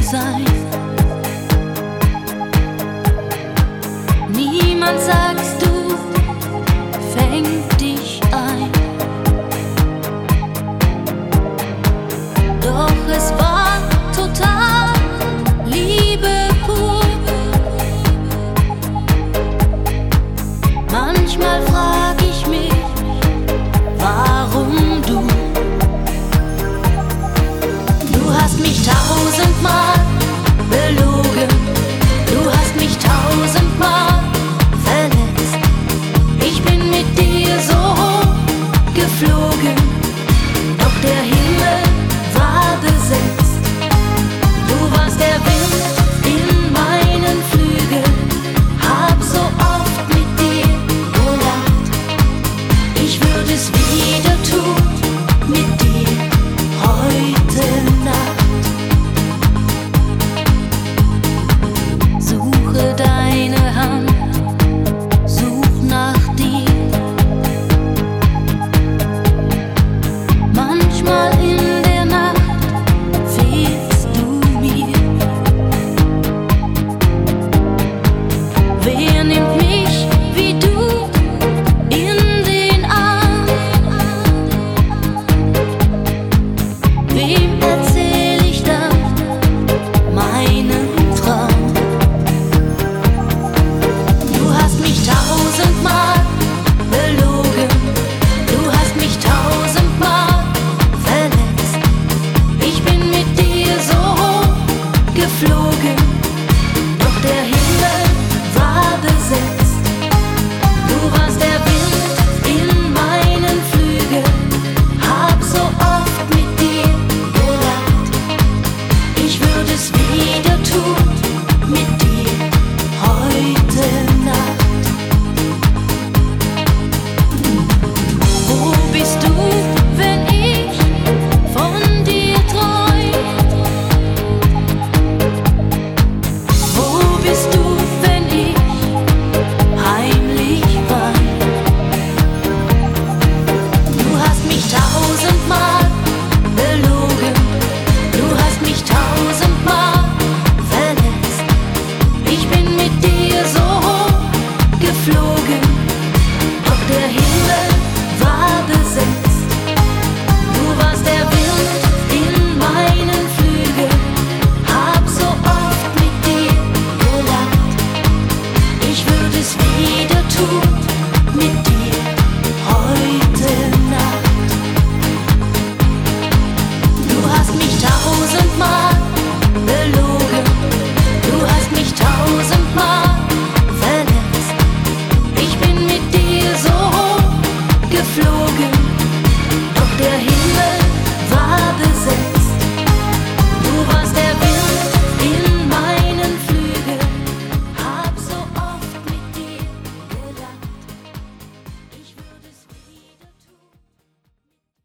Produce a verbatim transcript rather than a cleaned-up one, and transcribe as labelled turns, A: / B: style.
A: sein. Niemand, sagst du, fängt dich ein. Doch es war total Liebe pur. Manchmal frag ich mich, warum du? Du hast mich tausendmal belogen, du hast mich tausendmal verletzt. Ich bin mit dir so hoch geflogen, doch der Himmel war besetzt. Du warst der Wind in meinen Flügeln, hab so oft mit dir gelacht. Ich würde es wieder tun mit dir heute Nacht. Suche deine Hand, such nach dir. Manchmal in der Nacht fehlst du mir. Wer nimmt mich wie du in den Arm? Wem erzähl ich dann meinen Traum? Du hast mich tausendmal belogen, du hast mich tausendmal verletzt. Ich bin mit dir so hoch geflogen,